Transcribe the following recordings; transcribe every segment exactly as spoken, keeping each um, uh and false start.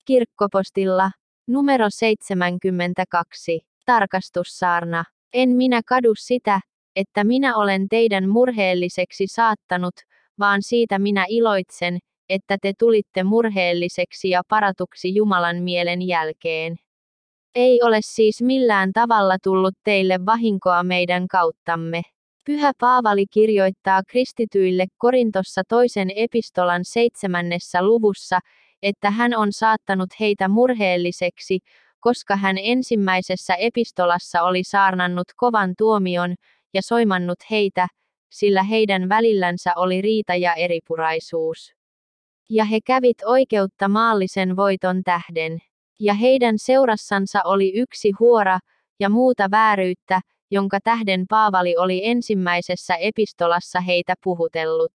Kirkkopostilla. Numero seitsemänkymmentäkaksi. Tarkastussaarna. En minä kadu sitä, että minä olen teidän murheelliseksi saattanut, vaan siitä minä iloitsen, että te tulitte murheelliseksi ja paratuksi Jumalan mielen jälkeen. Ei ole siis millään tavalla tullut teille vahinkoa meidän kauttamme. Pyhä Paavali kirjoittaa kristityille Korintossa toisen epistolan seitsemännessä luvussa, että hän on saattanut heitä murheelliseksi, koska hän ensimmäisessä epistolassa oli saarnannut kovan tuomion ja soimannut heitä, sillä heidän välillänsä oli riita ja eripuraisuus. Ja he kävit oikeutta maallisen voiton tähden. Ja heidän seurassansa oli yksi huora ja muuta vääryyttä, jonka tähden Paavali oli ensimmäisessä epistolassa heitä puhutellut.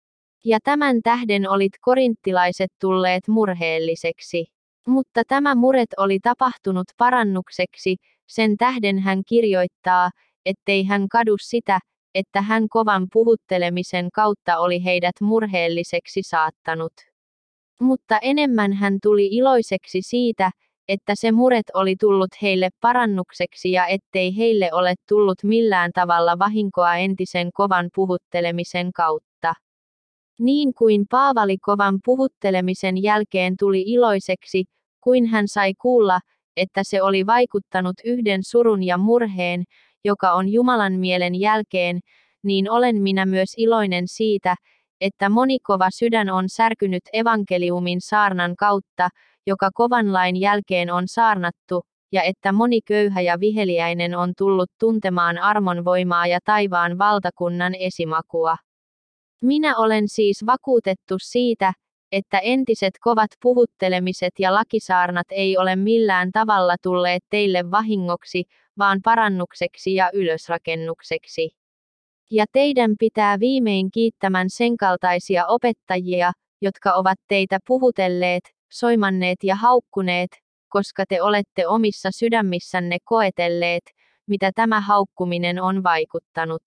Ja tämän tähden olit korinttilaiset tulleet murheelliseksi. Mutta tämä muret oli tapahtunut parannukseksi, sen tähden hän kirjoittaa, ettei hän kadu sitä, että hän kovan puhuttelemisen kautta oli heidät murheelliseksi saattanut. Mutta enemmän hän tuli iloiseksi siitä, että se muret oli tullut heille parannukseksi ja ettei heille ole tullut millään tavalla vahinkoa entisen kovan puhuttelemisen kautta. Niin kuin Paavali kovan puhuttelemisen jälkeen tuli iloiseksi, kuin hän sai kuulla, että se oli vaikuttanut yhden surun ja murheen, joka on Jumalan mielen jälkeen, niin olen minä myös iloinen siitä, että moni kova sydän on särkynyt evankeliumin saarnan kautta, joka kovan lain jälkeen on saarnattu, ja että moni köyhä ja viheliäinen on tullut tuntemaan armon voimaa ja taivaan valtakunnan esimakua. Minä olen siis vakuutettu siitä, että entiset kovat puhuttelemiset ja lakisaarnat ei ole millään tavalla tulleet teille vahingoksi, vaan parannukseksi ja ylösrakennukseksi. Ja teidän pitää viimein kiittämän senkaltaisia opettajia, jotka ovat teitä puhutelleet, soimanneet ja haukkuneet, koska te olette omissa sydämissänne koetelleet, mitä tämä haukkuminen on vaikuttanut.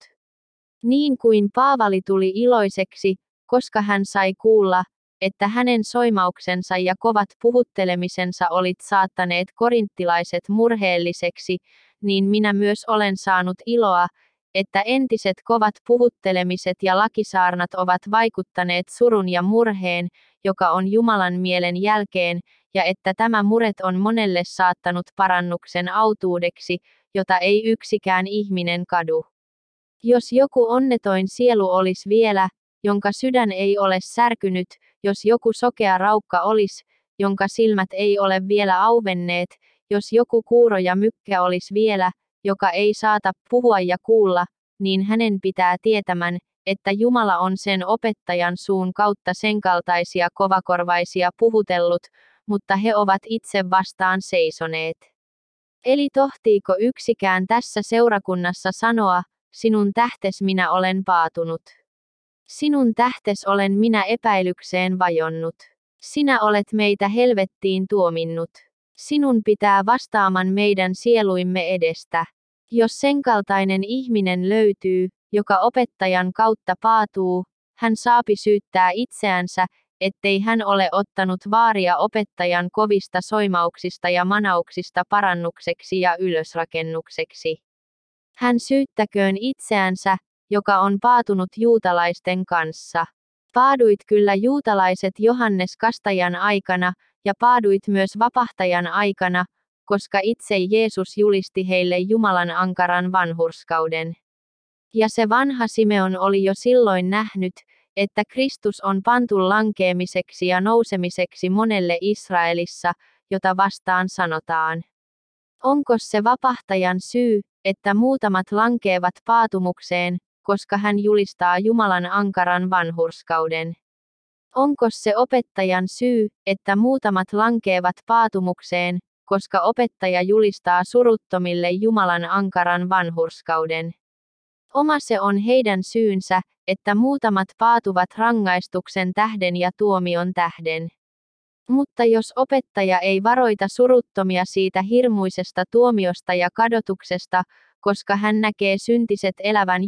Niin kuin Paavali tuli iloiseksi, koska hän sai kuulla, että hänen soimauksensa ja kovat puhuttelemisensa olit saattaneet korinttilaiset murheelliseksi, niin minä myös olen saanut iloa, että entiset kovat puhuttelemiset ja lakisaarnat ovat vaikuttaneet surun ja murheen, joka on Jumalan mielen jälkeen, ja että tämä muret on monelle saattanut parannuksen autuudeksi, jota ei yksikään ihminen kadu. Jos joku onnetoin sielu olisi vielä, jonka sydän ei ole särkynyt, jos joku sokea raukka olisi, jonka silmät ei ole vielä auvenneet, jos joku kuuro ja mykkä olisi vielä, joka ei saata puhua ja kuulla, niin hänen pitää tietämän, että Jumala on sen opettajan suun kautta senkaltaisia kovakorvaisia puhutellut, mutta he ovat itse vastaan seisoneet. Eli tohtiiko yksikään tässä seurakunnassa sanoa, sinun tähtes minä olen paatunut. Sinun tähtes olen minä epäilykseen vajonnut. Sinä olet meitä helvettiin tuominnut. Sinun pitää vastaaman meidän sieluimme edestä. Jos senkaltainen ihminen löytyy, joka opettajan kautta paatuu, hän saapi syyttää itseänsä, ettei hän ole ottanut vaaria opettajan kovista soimauksista ja manauksista parannukseksi ja ylösrakennukseksi. Hän syyttäköön itseänsä, joka on paatunut juutalaisten kanssa. Paaduit kyllä juutalaiset Johannes Kastajan aikana, ja paaduit myös vapahtajan aikana, koska itse Jeesus julisti heille Jumalan ankaran vanhurskauden. Ja se vanha Simeon oli jo silloin nähnyt, että Kristus on pantu lankeemiseksi ja nousemiseksi monelle Israelissa, jota vastaan sanotaan. Onko se vapahtajan syy, että muutamat lankeevat paatumukseen, koska hän julistaa Jumalan ankaran vanhurskauden? Onko se opettajan syy, että muutamat lankeevat paatumukseen, koska opettaja julistaa suruttomille Jumalan ankaran vanhurskauden? Oma se on heidän syynsä, että muutamat paatuvat rangaistuksen tähden ja tuomion tähden. Mutta jos opettaja ei varoita suruttomia siitä hirmuisesta tuomiosta ja kadotuksesta, koska hän näkee syntiset elävän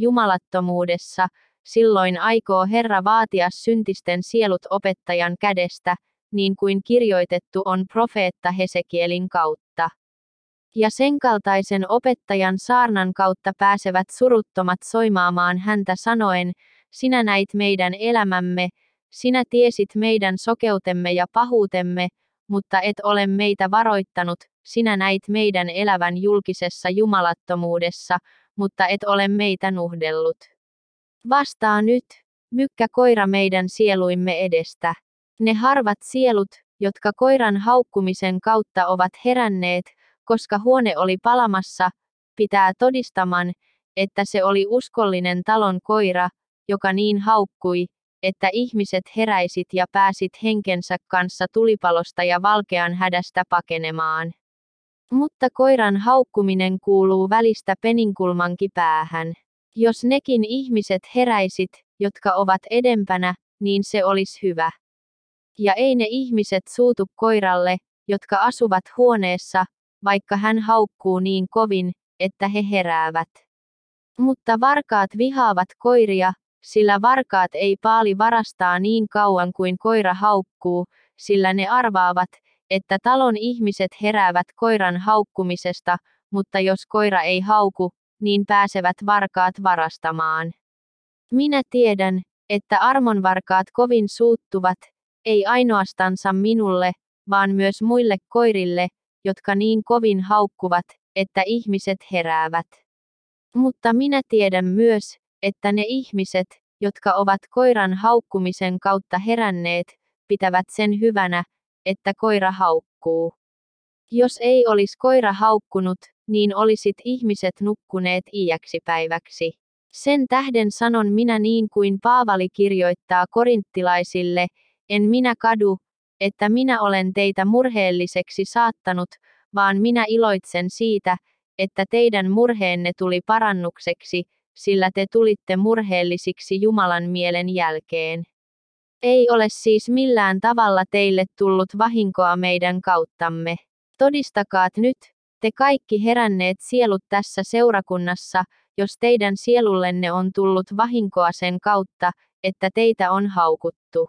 jumalattomuudessa, silloin aikoo Herra vaatia syntisten sielut opettajan kädestä, niin kuin kirjoitettu on profeetta Hesekielin kautta. Ja sen kaltaisen opettajan saarnan kautta pääsevät suruttomat soimaamaan häntä sanoen, sinä näit meidän elämämme, sinä tiesit meidän sokeutemme ja pahuutemme, mutta et ole meitä varoittanut, sinä näit meidän elävän julkisessa jumalattomuudessa, mutta et ole meitä nuhdellut. Vastaa nyt, mykkä koira meidän sieluimme edestä. Ne harvat sielut, jotka koiran haukkumisen kautta ovat heränneet, koska huone oli palamassa, pitää todistaman, että se oli uskollinen talon koira, joka niin haukkui, että ihmiset heräisit ja pääsit henkensä kanssa tulipalosta ja valkean hädästä pakenemaan. Mutta koiran haukkuminen kuuluu välistä peninkulmankin päähän. Jos nekin ihmiset heräisit, jotka ovat edempänä, niin se olisi hyvä. Ja ei ne ihmiset suutu koiralle, jotka asuvat huoneessa, vaikka hän haukkuu niin kovin, että he heräävät. Mutta varkaat vihaavat koiria, sillä varkaat ei paali varastaa niin kauan kuin koira haukkuu, sillä ne arvaavat, että talon ihmiset heräävät koiran haukkumisesta, mutta jos koira ei hauku, niin pääsevät varkaat varastamaan. Minä tiedän, että armonvarkaat kovin suuttuvat, ei ainoastansa minulle, vaan myös muille koirille, jotka niin kovin haukkuvat, että ihmiset heräävät. Mutta minä tiedän myös, että ne ihmiset, jotka ovat koiran haukkumisen kautta heränneet, pitävät sen hyvänä, että koira haukkuu. Jos ei olisi koira haukkunut, niin olisit ihmiset nukkuneet iäksi päiväksi. Sen tähden sanon minä niin kuin Paavali kirjoittaa korinttilaisille, en minä kadu, että minä olen teitä murheelliseksi saattanut, vaan minä iloitsen siitä, että teidän murheenne tuli parannukseksi, sillä te tulitte murheellisiksi Jumalan mielen jälkeen. Ei ole siis millään tavalla teille tullut vahinkoa meidän kauttamme. Todistakaat nyt, te kaikki heränneet sielut tässä seurakunnassa, jos teidän sielullenne on tullut vahinkoa sen kautta, että teitä on haukuttu.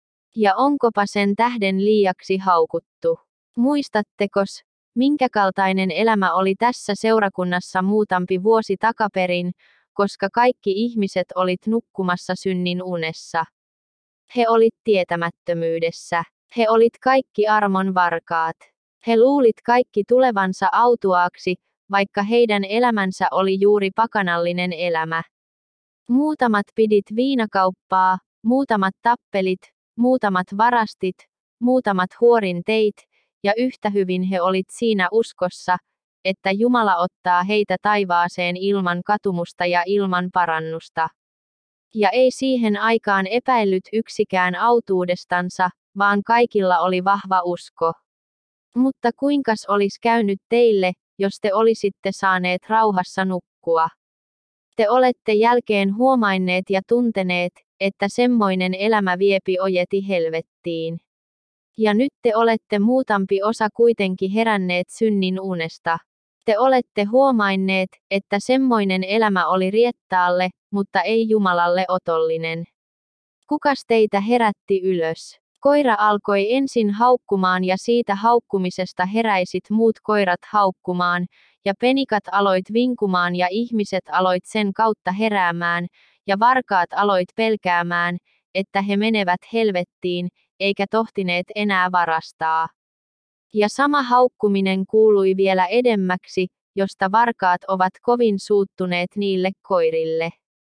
Ja onkopa sen tähden liiaksi haukuttu? Muistattekos, minkä kaltainen elämä oli tässä seurakunnassa muutampi vuosi takaperin, koska kaikki ihmiset olit nukkumassa synnin unessa. He olit tietämättömyydessä. He olit kaikki armon varkaat. He luulit kaikki tulevansa autuaaksi, vaikka heidän elämänsä oli juuri pakanallinen elämä. Muutamat pidit viinakauppaa, muutamat tappelit, muutamat varastit, muutamat huorin teit, ja yhtä hyvin he olit siinä uskossa, että Jumala ottaa heitä taivaaseen ilman katumusta ja ilman parannusta. Ja ei siihen aikaan epäillyt yksikään autuudestansa, vaan kaikilla oli vahva usko. Mutta kuinkas olisi käynyt teille, jos te olisitte saaneet rauhassa nukkua? Te olette jälkeen huomanneet ja tunteneet, että semmoinen elämä viepi ojeti helvettiin. Ja nyt te olette muutampi osa kuitenkin heränneet synnin unesta. Te olette huomanneet, että semmoinen elämä oli riettaalle, mutta ei Jumalalle otollinen. Kukas teitä herätti ylös? Koira alkoi ensin haukkumaan ja siitä haukkumisesta heräisit muut koirat haukkumaan, ja penikat aloit vinkumaan ja ihmiset aloit sen kautta heräämään, ja varkaat aloit pelkäämään, että he menevät helvettiin, eikä tohtineet enää varastaa. Ja sama haukkuminen kuului vielä edemmäksi, josta varkaat ovat kovin suuttuneet niille koirille.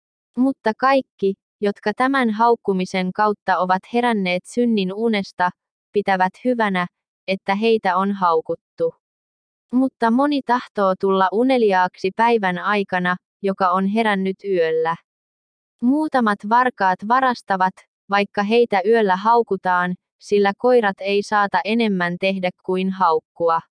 Mutta kaikki, jotka tämän haukkumisen kautta ovat heränneet synnin unesta, pitävät hyvänä, että heitä on haukuttu. Mutta moni tahtoo tulla uneliaaksi päivän aikana, joka on herännyt yöllä. Muutamat varkaat varastavat, vaikka heitä yöllä haukutaan, sillä koirat ei saata enemmän tehdä kuin haukkua.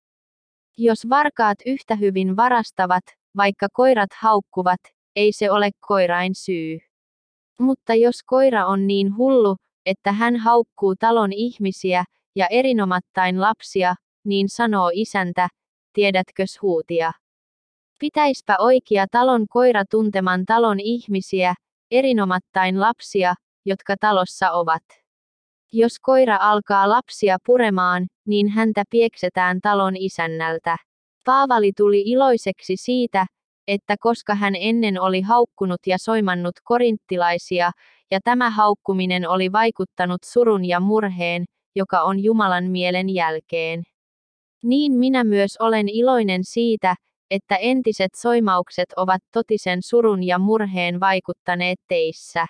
Jos varkaat yhtä hyvin varastavat, vaikka koirat haukkuvat, ei se ole koirain syy. Mutta jos koira on niin hullu, että hän haukkuu talon ihmisiä, ja erinomattain lapsia, niin sanoo isäntä, tiedätkös huutia. Pitäispä oikea talon koira tunteman talon ihmisiä, erinomattain lapsia, jotka talossa ovat. Jos koira alkaa lapsia puremaan, niin häntä pieksetään talon isännältä. Paavali tuli iloiseksi siitä, että koska hän ennen oli haukkunut ja soimannut korinttilaisia, ja tämä haukkuminen oli vaikuttanut surun ja murheen, joka on Jumalan mielen jälkeen. Niin minä myös olen iloinen siitä, että entiset soimaukset ovat totisen surun ja murheen vaikuttaneet teissä.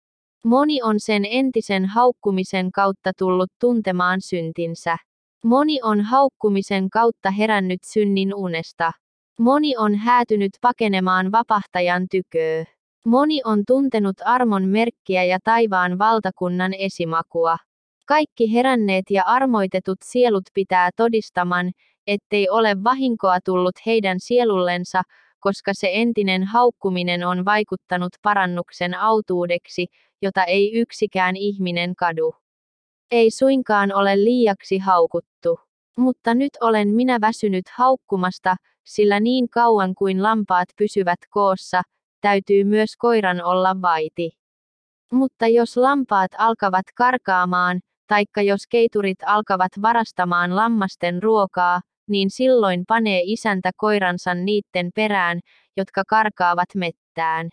Moni on sen entisen haukkumisen kautta tullut tuntemaan syntinsä. Moni on haukkumisen kautta herännyt synnin unesta. Moni on häätynyt pakenemaan vapahtajan tyköö. Moni on tuntenut armon merkkiä ja taivaan valtakunnan esimakua. Kaikki heränneet ja armoitetut sielut pitää todistaman, ettei ole vahinkoa tullut heidän sielullensa, koska se entinen haukkuminen on vaikuttanut parannuksen autuudeksi, jota ei yksikään ihminen kadu. Ei suinkaan ole liiaksi haukuttu. Mutta nyt olen minä väsynyt haukkumasta, sillä niin kauan kuin lampaat pysyvät koossa, täytyy myös koiran olla vaiti. Mutta jos lampaat alkavat karkaamaan, taikka jos keiturit alkavat varastamaan lammasten ruokaa, niin silloin panee isäntä koiransa niitten perään, jotka karkaavat mettään.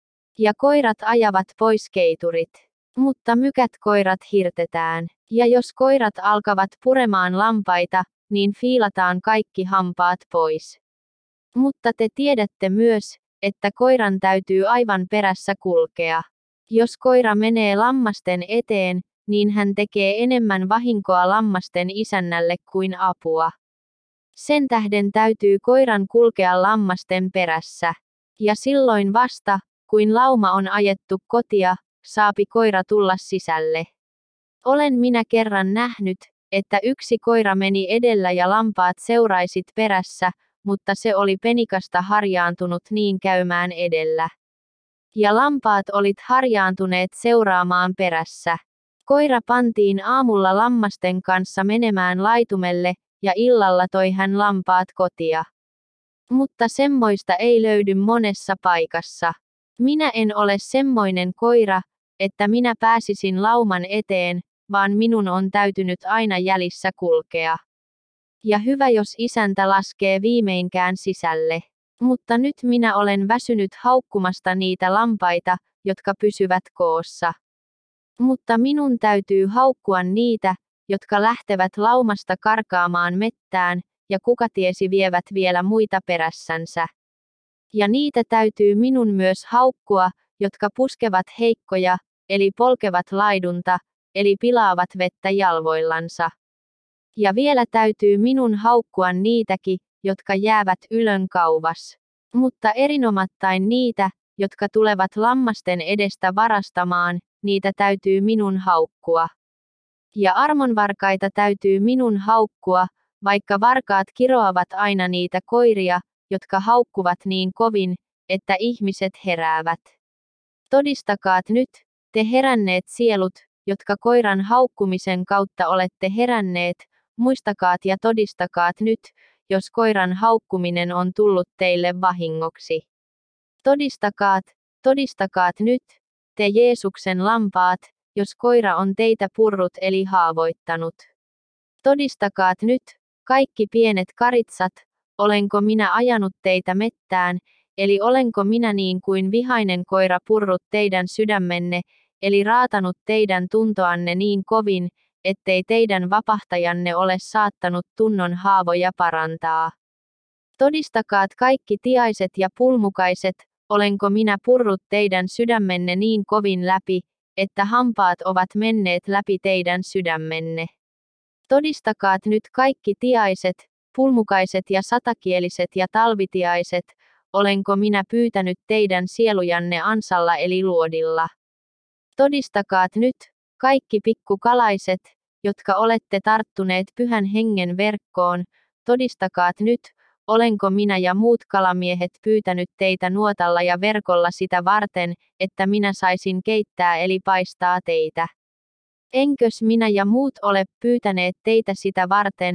Ja koirat ajavat pois keiturit. Mutta mykät koirat hirtetään. Ja jos koirat alkavat puremaan lampaita, niin fiilataan kaikki hampaat pois. Mutta te tiedätte myös, että koiran täytyy aivan perässä kulkea. Jos koira menee lammasten eteen, niin hän tekee enemmän vahinkoa lammasten isännälle kuin apua. Sen tähden täytyy koiran kulkea lammasten perässä. Ja silloin vasta, kuin lauma on ajettu kotia, saapi koira tulla sisälle. Olen minä kerran nähnyt, että yksi koira meni edellä ja lampaat seuraisit perässä, mutta se oli penikasta harjaantunut niin käymään edellä. Ja lampaat olit harjaantuneet seuraamaan perässä. Koira pantiin aamulla lammasten kanssa menemään laitumelle, ja illalla toi hän lampaat kotia. Mutta semmoista ei löydy monessa paikassa. Minä en ole semmoinen koira, että minä pääsisin lauman eteen, vaan minun on täytynyt aina jäljissä kulkea. Ja hyvä jos isäntä laskee viimeinkään sisälle. Mutta nyt minä olen väsynyt haukkumasta niitä lampaita, jotka pysyvät koossa. Mutta minun täytyy haukkua niitä, jotka lähtevät laumasta karkaamaan mettään, ja kuka tiesi vievät vielä muita perässänsä. Ja niitä täytyy minun myös haukkua, jotka puskevat heikkoja, eli polkevat laidunta, eli pilaavat vettä jalvoillansa. Ja vielä täytyy minun haukkua niitäkin, jotka jäävät ylön kauvas. Mutta erinomattain niitä, jotka tulevat lammasten edestä varastamaan, niitä täytyy minun haukkua. Ja armonvarkaita täytyy minun haukkua, vaikka varkaat kiroavat aina niitä koiria, jotka haukkuvat niin kovin, että ihmiset heräävät. Todistakaat nyt, te heränneet sielut, jotka koiran haukkumisen kautta olette heränneet, muistakaat ja todistakaat nyt, jos koiran haukkuminen on tullut teille vahingoksi. Todistakaat, todistakaat nyt, te Jeesuksen lampaat, jos koira on teitä purrut eli haavoittanut. Todistakaat nyt, kaikki pienet karitsat, olenko minä ajanut teitä mettään, eli olenko minä niin kuin vihainen koira purrut teidän sydämenne, eli raatanut teidän tuntoanne niin kovin, ettei teidän vapahtajanne ole saattanut tunnon haavoja parantaa. Todistakaat kaikki tiaiset ja pulmukaiset, olenko minä purrut teidän sydämenne niin kovin läpi, että hampaat ovat menneet läpi teidän sydämenne. Todistakaat nyt kaikki tiaiset, pulmukaiset ja satakieliset ja talvitiaiset, olenko minä pyytänyt teidän sielujanne ansalla eli luodilla. Todistakaat nyt, kaikki pikkukalaiset, jotka olette tarttuneet pyhän hengen verkkoon, todistakaat nyt, olenko minä ja muut kalamiehet pyytänyt teitä nuotalla ja verkolla sitä varten, että minä saisin keittää eli paistaa teitä. Enkös minä ja muut ole pyytäneet teitä sitä varten,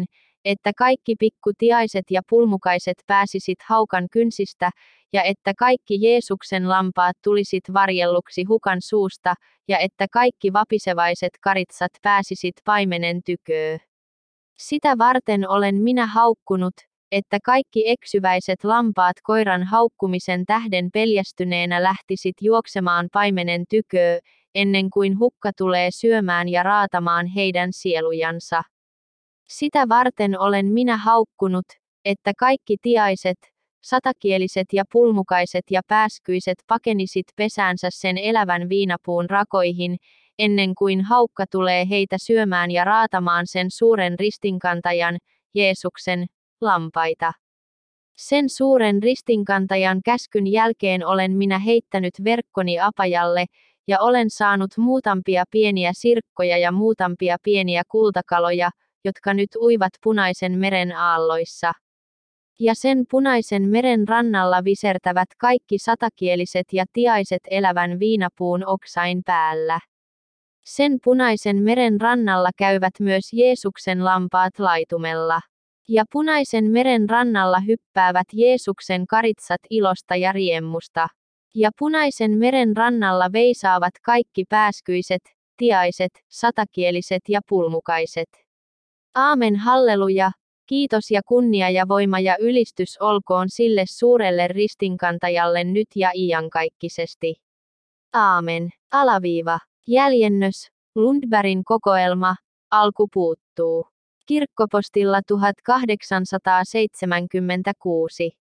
että kaikki pikkutiaiset ja pulmukaiset pääsisit haukan kynsistä, ja että kaikki Jeesuksen lampaat tulisit varjelluksi hukan suusta, ja että kaikki vapisevaiset karitsat pääsisit paimenen tyköö. Sitä varten olen minä haukkunut, että kaikki eksyväiset lampaat koiran haukkumisen tähden peljästyneenä lähtisit juoksemaan paimenen tyköö, ennen kuin hukka tulee syömään ja raatamaan heidän sielujansa. Sitä varten olen minä haukkunut, että kaikki tiaiset, satakieliset ja pulmukaiset ja pääskyiset pakenisit pesäänsä sen elävän viinapuun rakoihin, ennen kuin haukka tulee heitä syömään ja raatamaan sen suuren ristinkantajan, Jeesuksen, lampaita. Sen suuren ristinkantajan käskyn jälkeen olen minä heittänyt verkkoni apajalle, ja olen saanut muutampia pieniä sirkkoja ja muutampia pieniä kultakaloja, jotka nyt uivat Punaisen meren aalloissa. Ja sen Punaisen meren rannalla visertävät kaikki satakieliset ja tiaiset elävän viinapuun oksain päällä. Sen Punaisen meren rannalla käyvät myös Jeesuksen lampaat laitumella. Ja Punaisen meren rannalla hyppäävät Jeesuksen karitsat ilosta ja riemusta. Ja Punaisen meren rannalla veisaavat kaikki pääskyiset, tiaiset, satakieliset ja pulmukaiset. Aamen, halleluja, kiitos ja kunnia ja voima ja ylistys olkoon sille suurelle ristinkantajalle nyt ja iankaikkisesti. Aamen. Alaviiva. Jäljennös. Lundbergin kokoelma. Alku puuttuu. Kirkkopostilla tuhatkahdeksansataaseitsemänkymmentäkuusi.